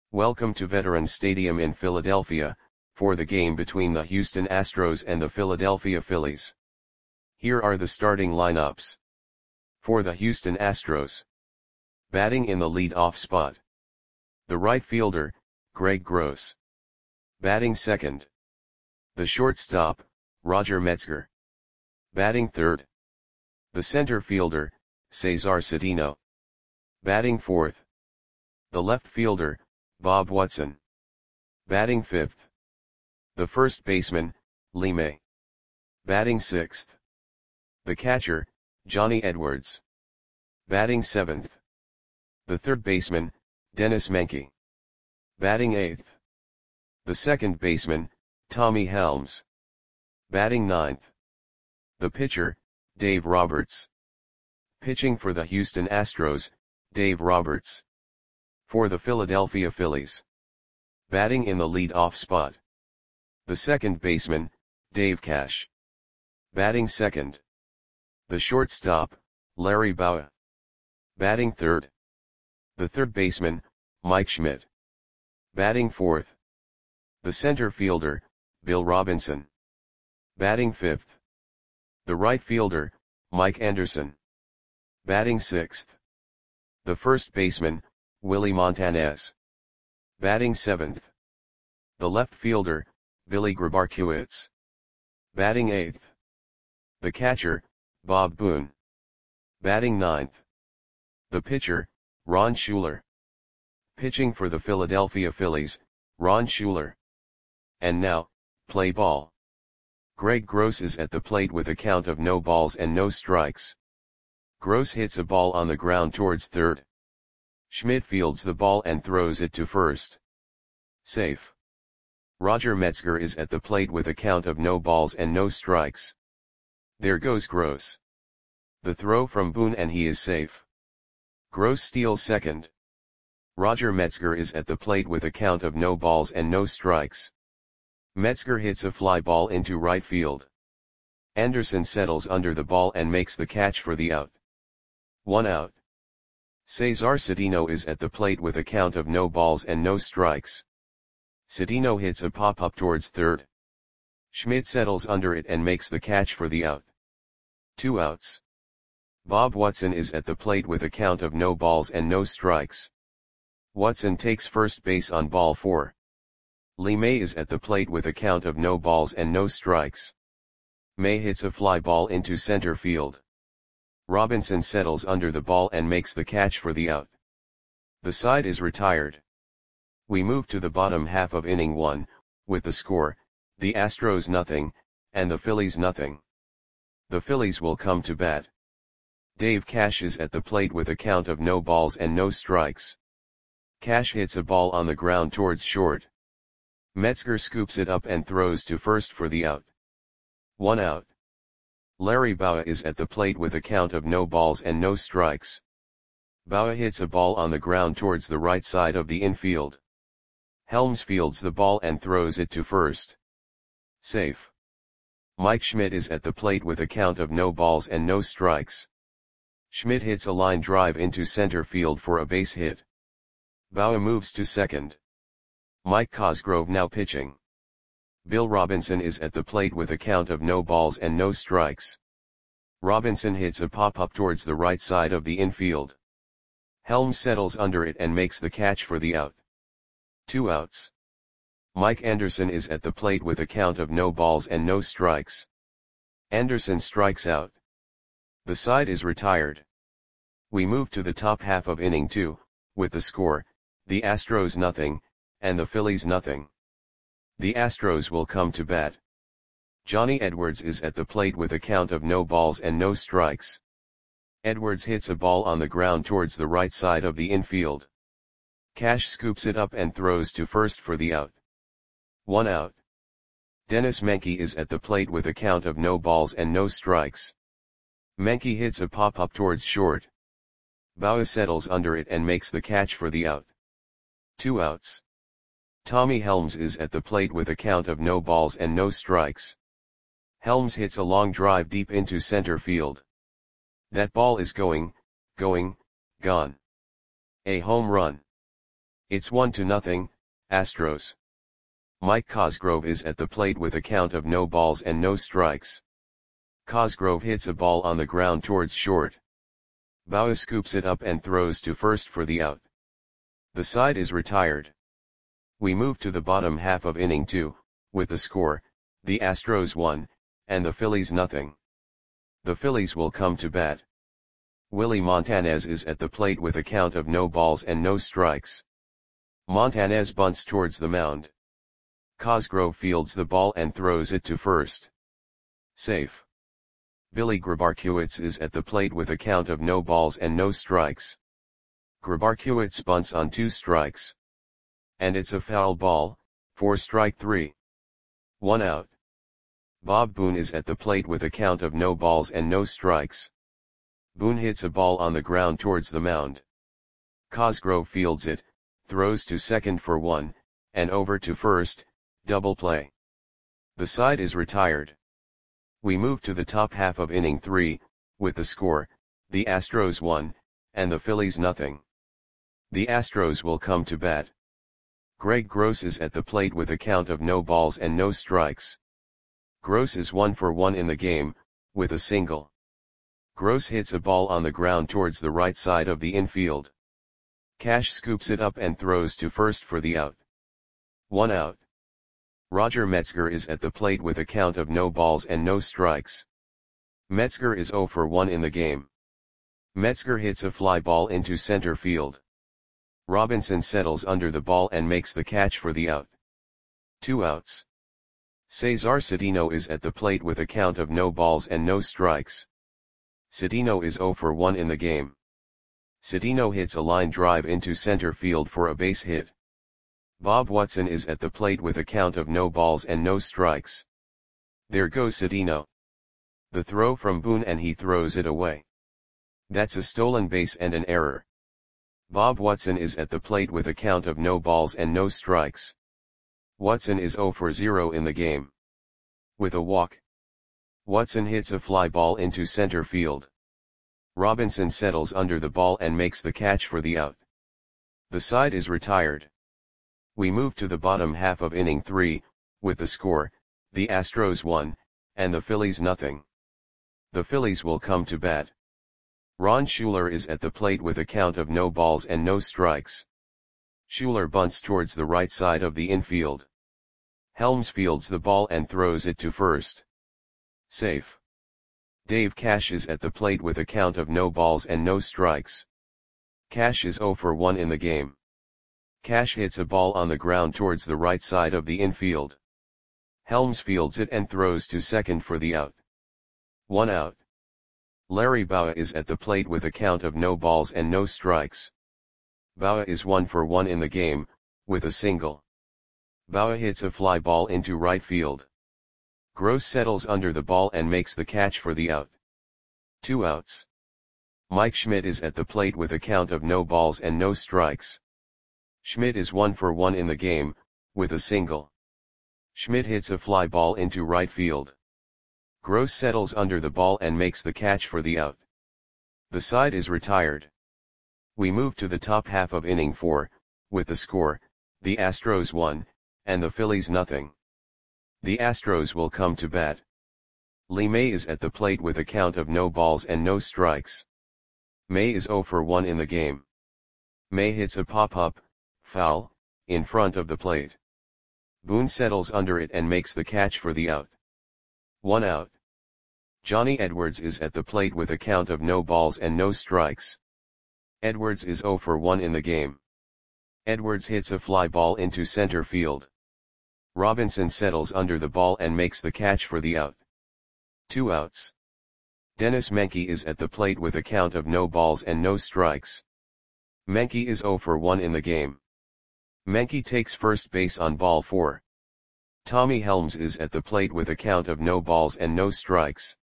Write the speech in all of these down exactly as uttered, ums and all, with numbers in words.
Welcome to Veterans Stadium in Philadelphia, for the game between the Houston Astros and the Philadelphia Phillies. Here are the starting lineups. For the Houston Astros. Batting in the lead-off spot. The right fielder, Greg Gross. Batting second. The shortstop, Roger Metzger. Batting third. The center fielder, Cesar Cedeno. Batting fourth. The left fielder, Bob Watson. Batting fifth. The first baseman, Lee May. Batting sixth. The catcher, Johnny Edwards. Batting seventh. The third baseman, Dennis Menke. Batting eighth. The second baseman, Tommy Helms. Batting ninth. The pitcher, Dave Roberts. Pitching for the Houston Astros, Dave Roberts. For the Philadelphia Phillies. Batting in the lead-off spot. The second baseman, Dave Cash. Batting second. The shortstop, Larry Bowa. Batting third. The third baseman, Mike Schmidt. Batting fourth. The center fielder, Bill Robinson. Batting fifth. The right fielder, Mike Anderson. Batting sixth. The first baseman, Willie Montanez. Batting seventh. The left fielder, Billy Grabarkiewicz. Batting eighth. The catcher, Bob Boone. Batting ninth. The pitcher, Ron Schuler. Pitching for the Philadelphia Phillies, Ron Schuler. And now, play ball. Greg Gross is at the plate with a count of no balls and no strikes. Gross hits a ball on the ground towards third. Schmidt fields the ball and throws it to first. Safe. Roger Metzger is at the plate with a count of no balls and no strikes. There goes Gross. The throw from Boone and he is safe. Gross steals second. Roger Metzger is at the plate with a count of no balls and no strikes. Metzger hits a fly ball into right field. Anderson settles under the ball and makes the catch for the out. One out. Cesar Cedeno is at the plate with a count of no balls and no strikes. Cedeno hits a pop-up towards third. Schmidt settles under it and makes the catch for the out. Two outs. Bob Watson is at the plate with a count of no balls and no strikes. Watson takes first base on ball four. Lee May is at the plate with a count of no balls and no strikes. May hits a fly ball into center field. Robinson settles under the ball and makes the catch for the out. The side is retired. We move to the bottom half of inning one, with the score, the Astros nothing, and the Phillies nothing. The Phillies will come to bat. Dave Cash is at the plate with a count of no balls and no strikes. Cash hits a ball on the ground towards short. Metzger scoops it up and throws to first for the out. One out. Larry Bowa is at the plate with a count of no balls and no strikes. Bowa hits a ball on the ground towards the right side of the infield. Helms fields the ball and throws it to first. Safe. Mike Schmidt is at the plate with a count of no balls and no strikes. Schmidt hits a line drive into center field for a base hit. Bowa moves to second. Mike Cosgrove now pitching. Bill Robinson is at the plate with a count of no balls and no strikes. Robinson hits a pop-up towards the right side of the infield. Helms settles under it and makes the catch for the out. Two outs. Mike Anderson is at the plate with a count of no balls and no strikes. Anderson strikes out. The side is retired. We move to the top half of inning two, with the score, the Astros nothing, and the Phillies nothing. The Astros will come to bat. Johnny Edwards is at the plate with a count of no balls and no strikes. Edwards hits a ball on the ground towards the right side of the infield. Cash scoops it up and throws to first for the out. One out. Dennis Menke is at the plate with a count of no balls and no strikes. Menke hits a pop-up towards short. Bowa settles under it and makes the catch for the out. Two outs. Tommy Helms is at the plate with a count of no balls and no strikes. Helms hits a long drive deep into center field. That ball is going, going, gone. A home run. It's one to nothing, Astros. Mike Cosgrove is at the plate with a count of no balls and no strikes. Cosgrove hits a ball on the ground towards short. Bauer scoops it up and throws to first for the out. The side is retired. We move to the bottom half of inning two, with the score, the Astros one, and the Phillies nothing. The Phillies will come to bat. Willie Montanez is at the plate with a count of no balls and no strikes. Montanez bunts towards the mound. Cosgrove fields the ball and throws it to first. Safe. Billy Grabarkiewicz is at the plate with a count of no balls and no strikes. Grabarkiewicz bunts on two strikes. And it's a foul ball, for strike three. One out. Bob Boone is at the plate with a count of no balls and no strikes. Boone hits a ball on the ground towards the mound. Cosgrove fields it, throws to second for one, and over to first, double play. The side is retired. We move to the top half of inning three, with the score, the Astros one, and the Phillies nothing. The Astros will come to bat. Greg Gross is at the plate with a count of no balls and no strikes. Gross is one for one in the game, with a single. Gross hits a ball on the ground towards the right side of the infield. Cash scoops it up and throws to first for the out. One out. Roger Metzger is at the plate with a count of no balls and no strikes. Metzger is zero for one in the game. Metzger hits a fly ball into center field. Robinson settles under the ball and makes the catch for the out. Two outs. Cesar Cedeno is at the plate with a count of no balls and no strikes. Cedeno is zero for one in the game. Cedeno hits a line drive into center field for a base hit. Bob Watson is at the plate with a count of no balls and no strikes. There goes Cedeno. The throw from Boone and he throws it away. That's a stolen base and an error. Bob Watson is at the plate with a count of no balls and no strikes. Watson is zero for zero in the game. With a walk. Watson hits a fly ball into center field. Robinson settles under the ball and makes the catch for the out. The side is retired. We move to the bottom half of inning three, with the score, the Astros one, and the Phillies nothing. The Phillies will come to bat. Ron Schuler is at the plate with a count of no balls and no strikes. Schuler bunts towards the right side of the infield. Helms fields the ball and throws it to first. Safe. Dave Cash is at the plate with a count of no balls and no strikes. Cash is zero for one in the game. Cash hits a ball on the ground towards the right side of the infield. Helms fields it and throws to second for the out. One out. Larry Bowa is at the plate with a count of no balls and no strikes. Bowa is one for one in the game, with a single. Bowa hits a fly ball into right field. Gross settles under the ball and makes the catch for the out. Two outs. Mike Schmidt is at the plate with a count of no balls and no strikes. Schmidt is one for one in the game, with a single. Schmidt hits a fly ball into right field. Gross settles under the ball and makes the catch for the out. The side is retired. We move to the top half of inning four, with the score, the Astros one, and the Phillies nothing. The Astros will come to bat. Lee May is at the plate with a count of no balls and no strikes. May is zero for one in the game. May hits a pop-up, foul, in front of the plate. Boone settles under it and makes the catch for the out. One out. Johnny Edwards is at the plate with a count of no balls and no strikes. Edwards is zero for one in the game. Edwards hits a fly ball into center field. Robinson settles under the ball and makes the catch for the out. Two outs. Dennis Menke is at the plate with a count of no balls and no strikes. Menke is zero for one in the game. Menke takes first base on ball four. Tommy Helms is at the plate with a count of no balls and no strikes.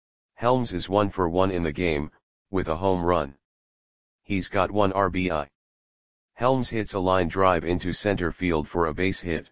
Helms is one for one in the game, with a home run. He's got one R B I. Helms hits a line drive into center field for a base hit.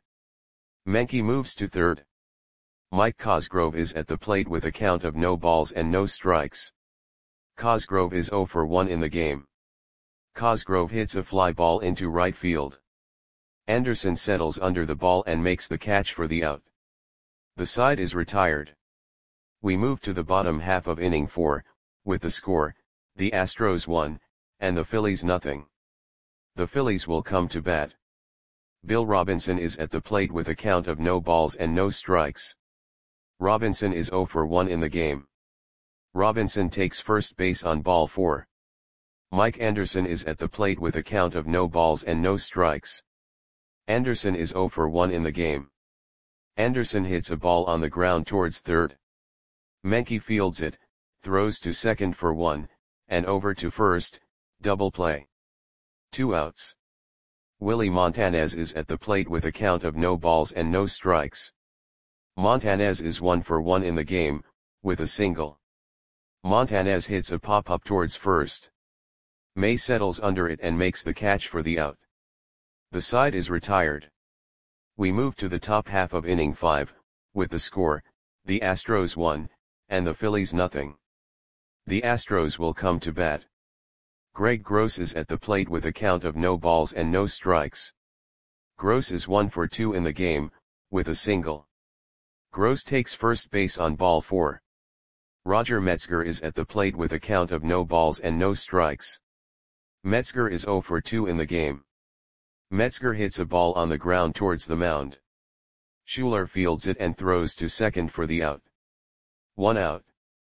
Menke moves to third. Mike Cosgrove is at the plate with a count of no balls and no strikes. Cosgrove is zero for one in the game. Cosgrove hits a fly ball into right field. Anderson settles under the ball and makes the catch for the out. The side is retired. We move to the bottom half of inning four, with the score, the Astros one, and the Phillies nothing. The Phillies will come to bat. Bill Robinson is at the plate with a count of no balls and no strikes. Robinson is oh for one in the game. Robinson takes first base on ball four. Mike Anderson is at the plate with a count of no balls and no strikes. Anderson is oh for one in the game. Anderson hits a ball on the ground towards third. Menke fields it, throws to second for one, and over to first, double play. Two outs. Willie Montanez is at the plate with a count of no balls and no strikes. Montanez is one for one in the game, with a single. Montanez hits a pop-up towards first. May settles under it and makes the catch for the out. The side is retired. We move to the top half of inning five, with the score, the Astros one, and the Phillies nothing. The Astros will come to bat. Greg Gross is at the plate with a count of no balls and no strikes. Gross is one for two in the game, with a single. Gross takes first base on ball four. Roger Metzger is at the plate with a count of no balls and no strikes. Metzger is oh for two in the game. Metzger hits a ball on the ground towards the mound. Schuler fields it and throws to second for the out. One out.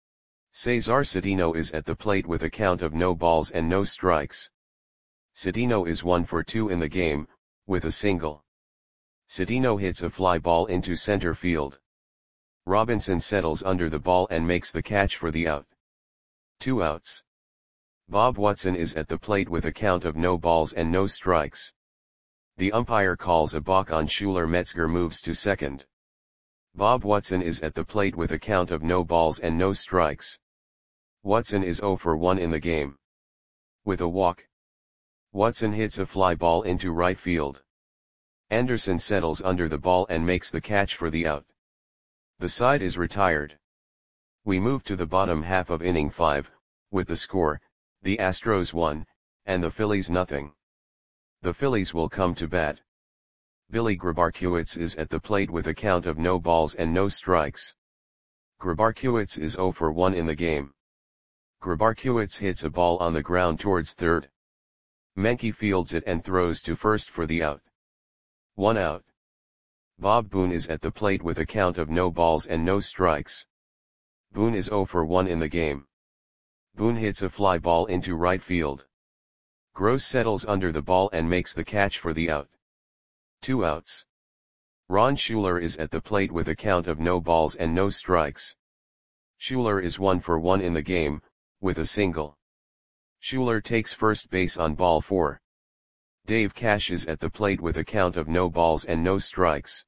Cesar Cedeno is at the plate with a count of no balls and no strikes. Cedeno is one for two in the game, with a single. Cedeno hits a fly ball into center field. Robinson settles under the ball and makes the catch for the out. Two outs. Bob Watson is at the plate with a count of no balls and no strikes. The umpire calls a balk on Schuler. Metzger moves to second. Bob Watson is at the plate with a count of no balls and no strikes. Watson is oh for one in the game. With a walk. Watson hits a fly ball into right field. Anderson settles under the ball and makes the catch for the out. The side is retired. We move to the bottom half of inning five, with the score, the Astros one, and the Phillies nothing. The Phillies will come to bat. Billy Grabarkiewicz is at the plate with a count of no balls and no strikes. Grabarkiewicz is oh for one in the game. Grabarkiewicz hits a ball on the ground towards third. Menke fields it and throws to first for the out. One out. Bob Boone is at the plate with a count of no balls and no strikes. Boone is oh for one in the game. Boone hits a fly ball into right field. Gross settles under the ball and makes the catch for the out. Two outs. Ron Schuler is at the plate with a count of no balls and no strikes. Schuler is one for one in the game, with a single. Schuler takes first base on ball four. Dave Cash is at the plate with a count of no balls and no strikes.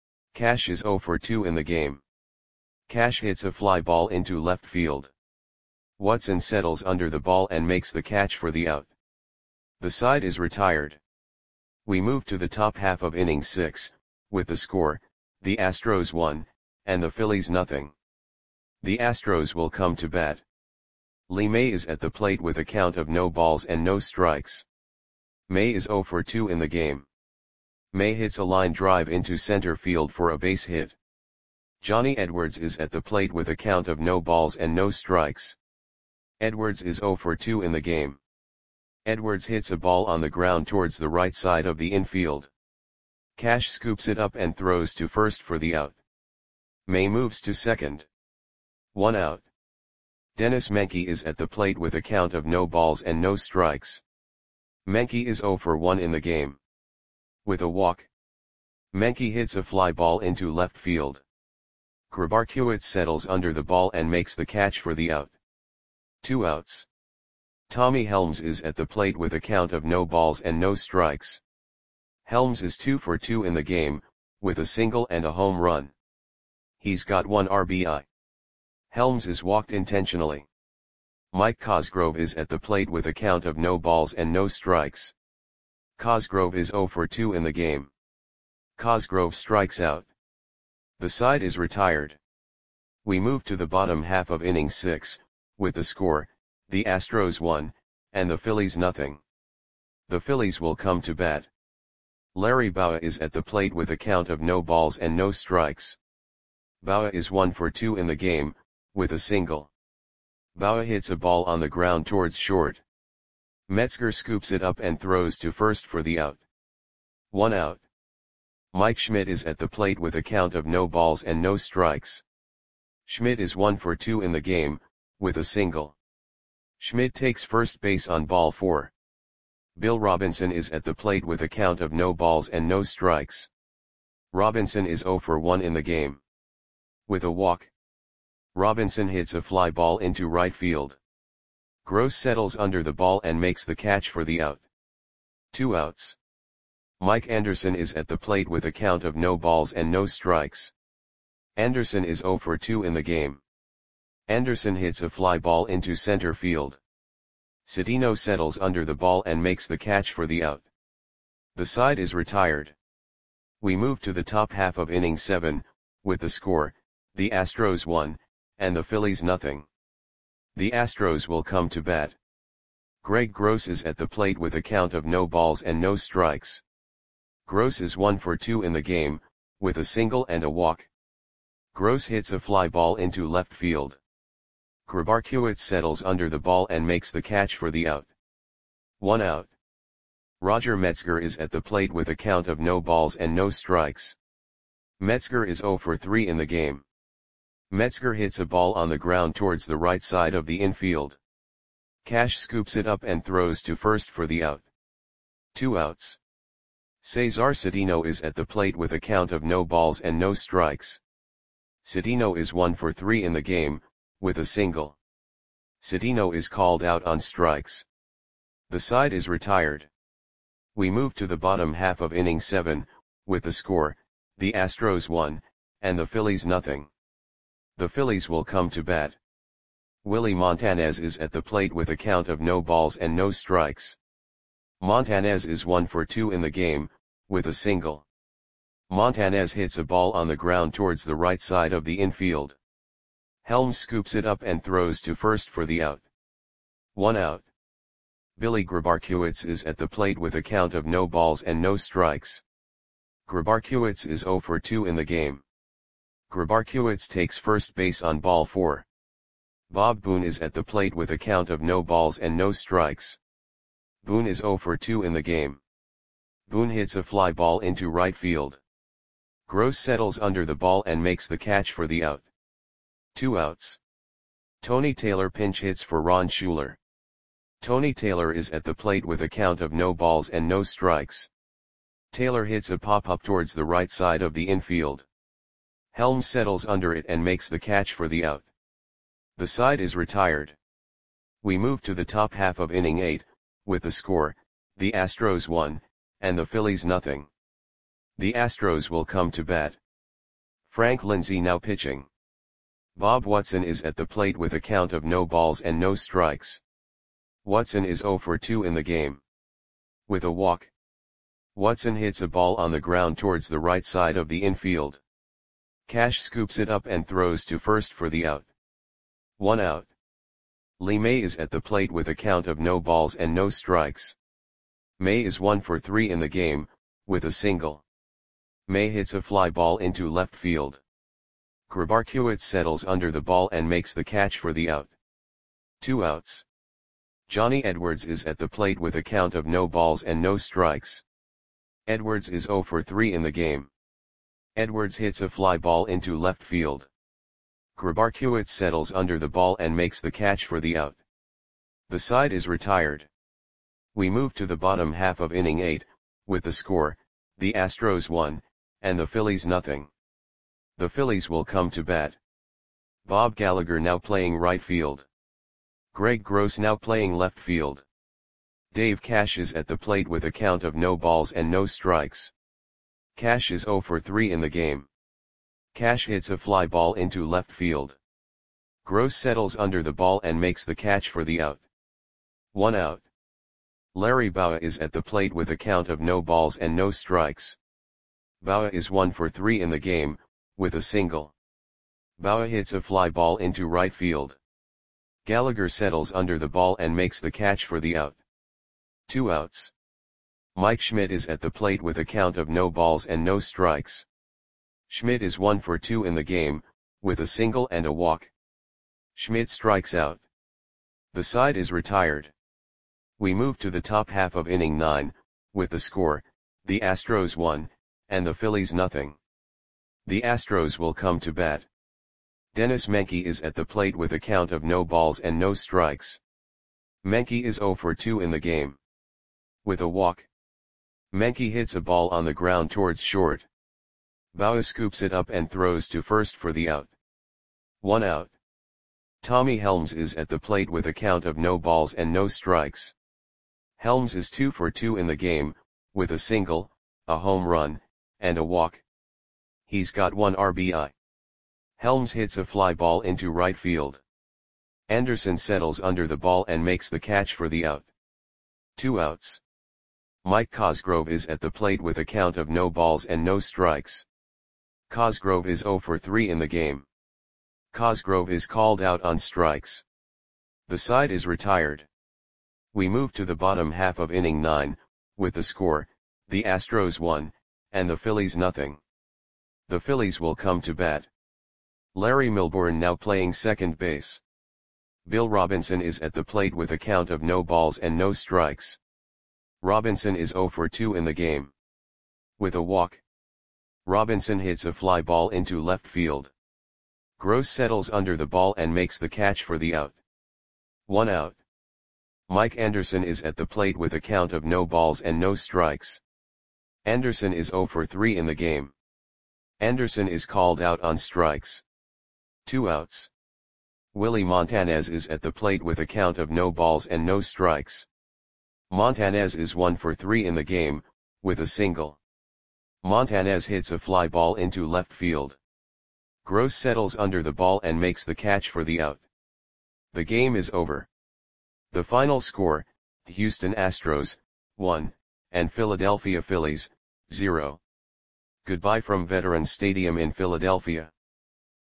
Cash is oh for two in the game. Cash hits a fly ball into left field. Watson settles under the ball and makes the catch for the out. The side is retired. We move to the top half of inning six, with the score, the Astros one, and the Phillies nothing. The Astros will come to bat. Lee May is at the plate with a count of no balls and no strikes. May is oh for two in the game. May hits a line drive into center field for a base hit. Johnny Edwards is at the plate with a count of no balls and no strikes. Edwards is oh for two in the game. Edwards hits a ball on the ground towards the right side of the infield. Cash scoops it up and throws to first for the out. May moves to second. One out. Dennis Menke is at the plate with a count of no balls and no strikes. Menke is oh for one in the game. With a walk. Menke hits a fly ball into left field. Grabarkiewicz settles under the ball and makes the catch for the out. Two outs. Tommy Helms is at the plate with a count of no balls and no strikes. Helms is two for two in the game, with a single and a home run. He's got one R B I. Helms is walked intentionally. Mike Cosgrove is at the plate with a count of no balls and no strikes. Cosgrove is oh for two in the game. Cosgrove strikes out. The side is retired. We move to the bottom half of inning six, with the score, the Astros one, and the Phillies nothing. The Phillies will come to bat. Larry Bowa is at the plate with a count of no balls and no strikes. Bowa is one for two in the game, with a single. Bowa hits a ball on the ground towards short. Metzger scoops it up and throws to first for the out. One out. Mike Schmidt is at the plate with a count of no balls and no strikes. Schmidt is one for two in the game, with a single. Schmidt takes first base on ball four. Bill Robinson is at the plate with a count of no balls and no strikes. Robinson is zero for one in the game. With a walk, Robinson hits a fly ball into right field. Gross settles under the ball and makes the catch for the out. Two outs. Mike Anderson is at the plate with a count of no balls and no strikes. Anderson is zero for two in the game. Anderson hits a fly ball into center field. Cedeno settles under the ball and makes the catch for the out. The side is retired. We move to the top half of inning seven, with the score, the Astros one, and the Phillies nothing. The Astros will come to bat. Greg Gross is at the plate with a count of no balls and no strikes. Gross is one for two in the game, with a single and a walk. Gross hits a fly ball into left field. Grabarkiewicz settles under the ball and makes the catch for the out. One out. Roger Metzger is at the plate with a count of no balls and no strikes. Metzger is zero for three in the game. Metzger hits a ball on the ground towards the right side of the infield. Cash scoops it up and throws to first for the out. Two outs. Cesar Cedeno is at the plate with a count of no balls and no strikes. Cedeno is one for three in the game, with a single. Cedeno is called out on strikes. The side is retired. We move to the bottom half of inning seven, with the score, the Astros one, and the Phillies nothing. The Phillies will come to bat. Willie Montanez is at the plate with a count of no balls and no strikes. Montanez is one for two in the game, with a single. Montanez hits a ball on the ground towards the right side of the infield. Helms scoops it up and throws to first for the out. One out. Billy Grabarkiewicz is at the plate with a count of no balls and no strikes. Grabarkiewicz is zero for two in the game. Grabarkiewicz takes first base on ball four. Bob Boone is at the plate with a count of no balls and no strikes. Boone is zero for two in the game. Boone hits a fly ball into right field. Gross settles under the ball and makes the catch for the out. Two outs. Tony Taylor pinch hits for Ron Schuler. Tony Taylor is at the plate with a count of no balls and no strikes. Taylor hits a pop-up towards the right side of the infield. Helms settles under it and makes the catch for the out. The side is retired. We move to the top half of inning eight, with the score, the Astros one, and the Phillies nothing. The Astros will come to bat. Frank Lindsay now pitching. Bob Watson is at the plate with a count of no balls and no strikes. Watson is zero for two in the game. With a walk, Watson hits a ball on the ground towards the right side of the infield. Cash scoops it up and throws to first for the out. One out. Lee May is at the plate with a count of no balls and no strikes. May is one for three in the game, with a single. May hits a fly ball into left field. Grabarkiewicz settles under the ball and makes the catch for the out. Two outs. Johnny Edwards is at the plate with a count of no balls and no strikes. Edwards is zero for three in the game. Edwards hits a fly ball into left field. Grabarkiewicz settles under the ball and makes the catch for the out. The side is retired. We move to the bottom half of inning eight, with the score, the Astros one, and the Phillies nothing. The Phillies will come to bat. Bob Gallagher now playing right field. Greg Gross now playing left field. Dave Cash is at the plate with a count of no balls and no strikes. Cash is zero for three in the game. Cash hits a fly ball into left field. Gross settles under the ball and makes the catch for the out. One out. Larry Bowa is at the plate with a count of no balls and no strikes. Bowa is one for three in the game, with a single. Bowa hits a fly ball into right field. Gallagher settles under the ball and makes the catch for the out. Two outs. Mike Schmidt is at the plate with a count of no balls and no strikes. Schmidt is one for two in the game, with a single and a walk. Schmidt strikes out. The side is retired. We move to the top half of inning nine, with the score, the Astros one, and the Phillies nothing. The Astros will come to bat. Dennis Menke is at the plate with a count of no balls and no strikes. Menke is zero for two in the game. With a walk. Menke hits a ball on the ground towards short. Bauer scoops it up and throws to first for the out. One out. Tommy Helms is at the plate with a count of no balls and no strikes. Helms is two for two in the game, with a single, a home run, and a walk. He's got one R B I. Helms hits a fly ball into right field. Anderson settles under the ball and makes the catch for the out. Two outs. Mike Cosgrove is at the plate with a count of no balls and no strikes. Cosgrove is zero for three in the game. Cosgrove is called out on strikes. The side is retired. We move to the bottom half of inning nine, with the score, the Astros one, and the Phillies nothing. The Phillies will come to bat. Larry Milbourne now playing second base. Bill Robinson is at the plate with a count of no balls and no strikes. Robinson is zero for two in the game. With a walk. Robinson hits a fly ball into left field. Gross settles under the ball and makes the catch for the out. One out. Mike Anderson is at the plate with a count of no balls and no strikes. Anderson is zero for three in the game. Anderson is called out on strikes. Two outs. Willie Montanez is at the plate with a count of no balls and no strikes. Montanez is one for three in the game, with a single. Montanez hits a fly ball into left field. Gross settles under the ball and makes the catch for the out. The game is over. The final score, Houston Astros, one, and Philadelphia Phillies, zero. Goodbye from Veterans Stadium in Philadelphia.